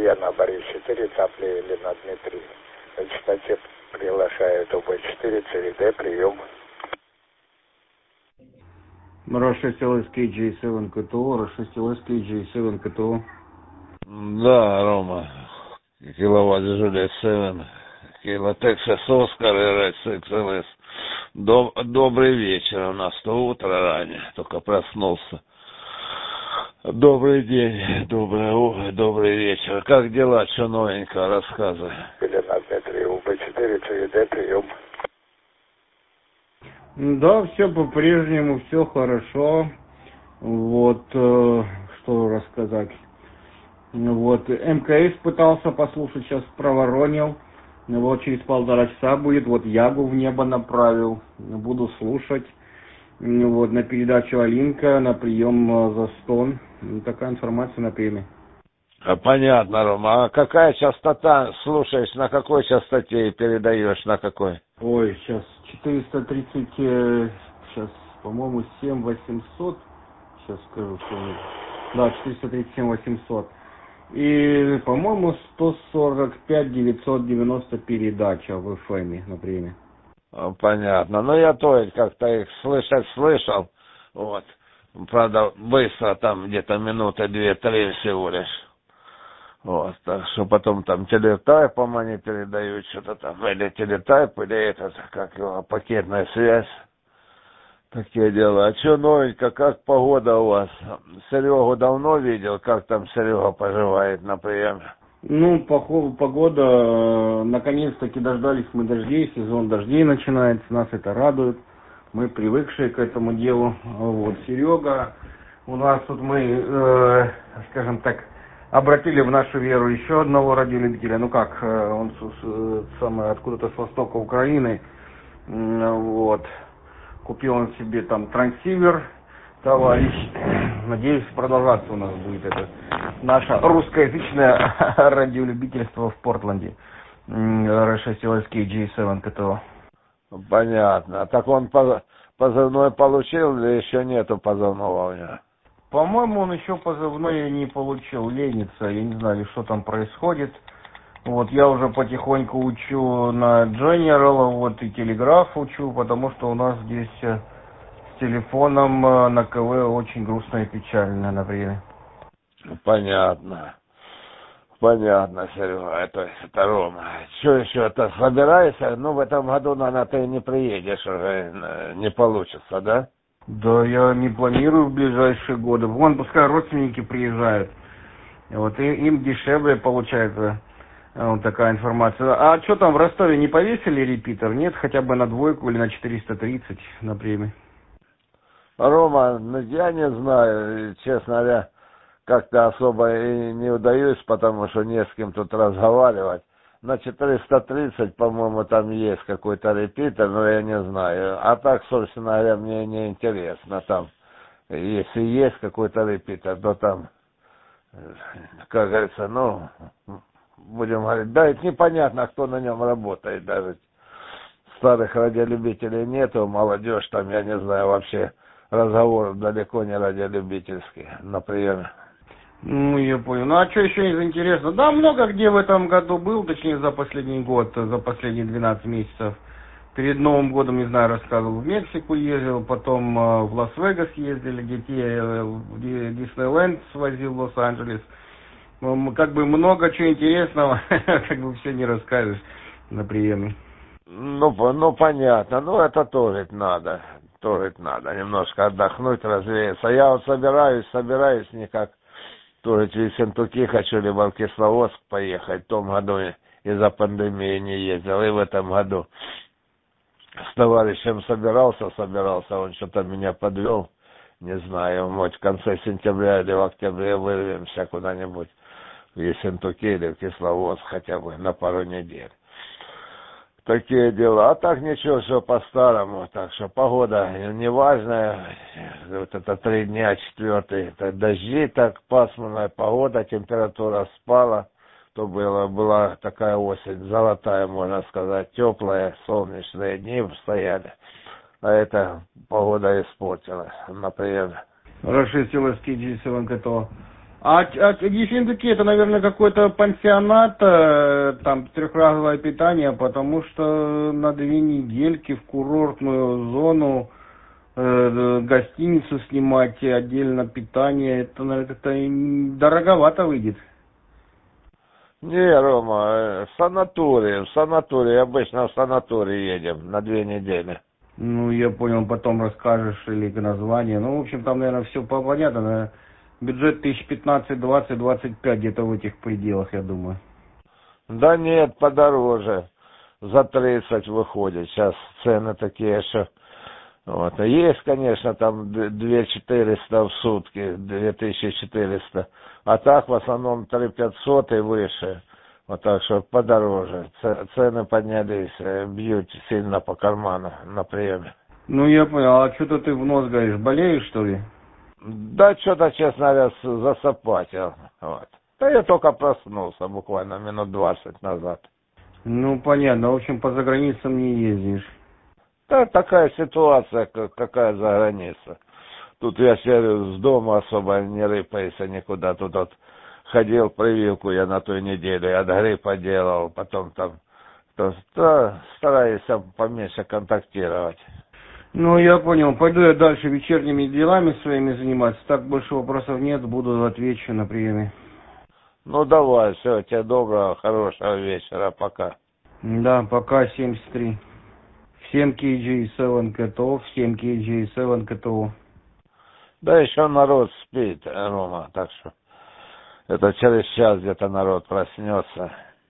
я на Борис-4, цапли или на Дмитрий. На частоте приглашаю УБ-4, ЦВД, прием. Russia LSK J7 КТО, Russia LSK J7 КТО. Да, Рома. Киловатт Juliet 7, Кило Texas Oscar и Red XLS. Добрый вечер, у нас то утро ранее, только проснулся. Добрый день, добрый вечер. Как дела, что новенького, рассказывай. Елена Дмитрий, УБ-4, ЦВД, прием. Да, все по-прежнему, все хорошо. Вот, что рассказать. Вот, МКС пытался послушать, сейчас проворонил. Вот, через 1,5 часа будет, вот, Ягу в небо направил. Буду слушать. Вот, на передачу Алинка, на прием за стон. Такая информация на приеме. Понятно, Рома. А какая частота слушаешь, на какой частоте передаешь, на какой? Ой, сейчас 430, сейчас, по-моему, 7800. Сейчас скажу, что у них. Да, 437 800. И, по-моему, 145 990 передача в FM на приеме. Понятно. Ну, я то как-то их слышать слышал. Вот. Правда, быстро, там где-то минуты 2-3 всего лишь. Вот, так что потом там телетайпом они передают что-то там, или телетайп, или этот, как его, пакетная связь. Такие дела. А что новенько, как погода у вас? Серегу давно видел, как там Серега поживает на приеме? Ну, погода, наконец-таки дождались мы дождей, сезон дождей начинается, нас это радует. Мы привыкшие к этому делу. Вот, Серега, у нас тут мы, скажем так, обратили в нашу веру еще одного радиолюбителя. Ну как, он откуда-то с востока Украины. Вот. Купил он себе там трансивер, товарищ. Надеюсь, продолжаться у нас будет это наше русскоязычное радиолюбительство в Портленде. Russia LSK J7 КТО. Понятно. Так он позывной получил или еще нету позывного у него? По-моему, он еще позывной не получил, ленится, я не знаю, что там происходит. Вот, я уже потихоньку учу на General, вот, и телеграф учу, потому что у нас здесь с телефоном на КВ очень грустно и печально на время. Понятно. Понятно, Серега, это Рома. Что еще, это собираешься? Ну, в этом году, наверное, ты не приедешь уже, не получится, да? Да, я не планирую в ближайшие годы. Вон, пускай родственники приезжают. Вот, и им дешевле получается вот такая информация. А что там в Ростове не повесили репитер? Нет, хотя бы на 2 или на 430 на премии. Рома, ну, я не знаю, честно говоря, как-то особо и не удаюсь, потому что не с кем тут разговаривать. На 430, по-моему, там есть какой-то репитер, но я не знаю. А так, собственно говоря, мне не интересно там. Если есть какой-то репитер, то там, как говорится, ну, будем говорить, да, это непонятно, кто на нем работает даже. Старых радиолюбителей нету, молодежь там, я не знаю, вообще разговор далеко не радиолюбительский на приеме. Ну, я понял. Ну, а что еще из интересного? Да, много где в этом году был, точнее, за последний год, за последние 12 месяцев. Перед Новым годом, не знаю, рассказывал, в Мексику ездил, потом в Лас-Вегас ездили, детей в Диснейленд свозил в Лос-Анджелес. Как бы много чего интересного, как бы все не расскажешь на приеме. Ну, понятно, ну, это тоже надо, немножко отдохнуть, развеяться. Я вот собираюсь никак, тоже через Сентуки хочу, либо в Кисловодск поехать. В том году из-за пандемии не ездил, и в этом году с товарищем собирался, он что-то меня подвел, не знаю, может, в конце сентября или в октябре вырвемся куда-нибудь в Ессентуки или в Кисловодск хотя бы на пару недель. Такие дела. А так ничего, все по-старому. Так что погода неважная. Вот это 3 дня, 4, это дожди, так пасмурная погода, температура спала. То была такая осень золотая, можно сказать, теплая, солнечные дни стояли. А эта погода испортилась, например. Russia LSK J7 КТО. А Ессентуки это, наверное, какой-то пансионат, там трехразовое питание, потому что на 2 недельки в курортную зону гостиницу снимать и отдельно питание, это, наверное, как-то дороговато выйдет. Не, Рома, в санатории, обычно в санаторий едем на 2 недели. Ну, я понял, потом расскажешь или название. Ну, в общем, там, наверное, все понятно. Наверное, бюджет 1015, 20, 25, где-то в этих пределах, я думаю. Да нет, подороже. За 30 выходит. Сейчас цены такие, что... Вот. Есть, конечно, там 2400 в сутки, 2400. А так в основном 3500 и выше. Вот так что подороже. Цены поднялись, бьют сильно по карману на приеме. Ну, я понял. А что-то ты в нос говоришь, болеешь, что ли? Да, что-то, честно говоря, засапатил. Вот. Да я только проснулся буквально минут 20 назад. Ну, понятно. В общем, по заграницам не ездишь. Да, такая ситуация, какая за граница. Тут я с дома особо не рыпаюсь никуда. Тут вот ходил прививку я на той неделе, от гриппа делал, потом там стараюсь поменьше контактировать. Ну, я понял. Пойду я дальше вечерними делами своими заниматься. Так больше вопросов нет. Буду отвечу на приеме. Ну давай, все, тебе доброго, хорошего вечера, пока. Да, пока 73. 7 kg 7 КТО, 7 kg 7 КТО. Да еще народ спит, Рома, так что это через час где-то народ проснется.